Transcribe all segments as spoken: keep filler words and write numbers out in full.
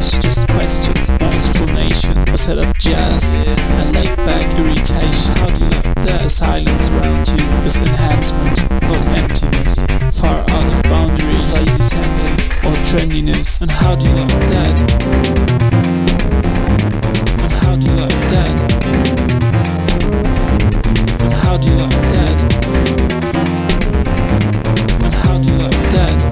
quest, just questions, no explanation. A set of jazz and laid back irritation. How do you like that? Silence around you is enhancement, not emptiness. Far out of boundaries, lazy sampling or trendiness. And how do you like that? And how do you like that? And how do you like that? And how do you like that?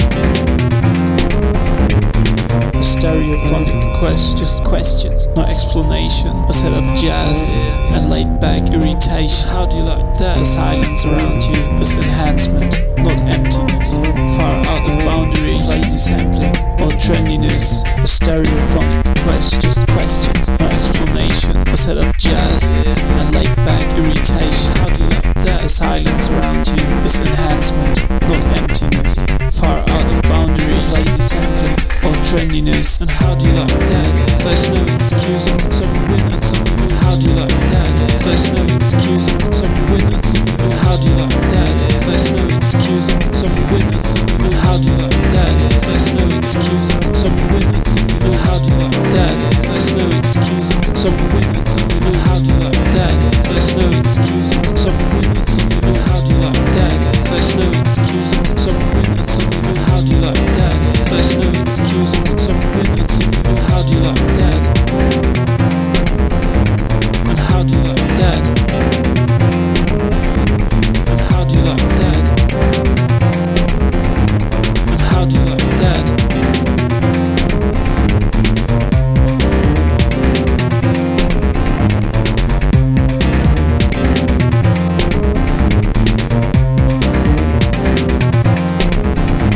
A stereophonic quest, just questions, no explanation. A set of jazz and laid back irritation. How do you like that? The silence around you is enhancement, not emptiness. Far out of boundaries, lazy sampling or trendiness. A stereophonic quest, just questions, no explanation. A set of jazz and laid back irritation. How do you like that? The silence around you is enhancement, not emptiness. Far out of boundaries, lazy sampling or trendiness. And how do you like that? There's no excuses, some win and some lose. How do you like that? There's no excuses, some win and some lose. How do you like that? There's no excuses, some win and some lose. How do you like that? There's no excuses, some win and some lose. How do you like that? There's no excuses, some win and some lose. How do you like that? There's no excuses, some win and some lose. How do you like that? There's no excuses, some win and some lose. How do you like that? There's no excuses, some win and some lose. How do you like that? And how do you like that? And how do you like that? And how do you like that?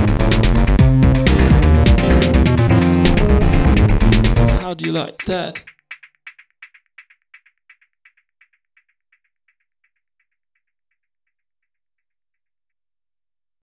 How do you like that?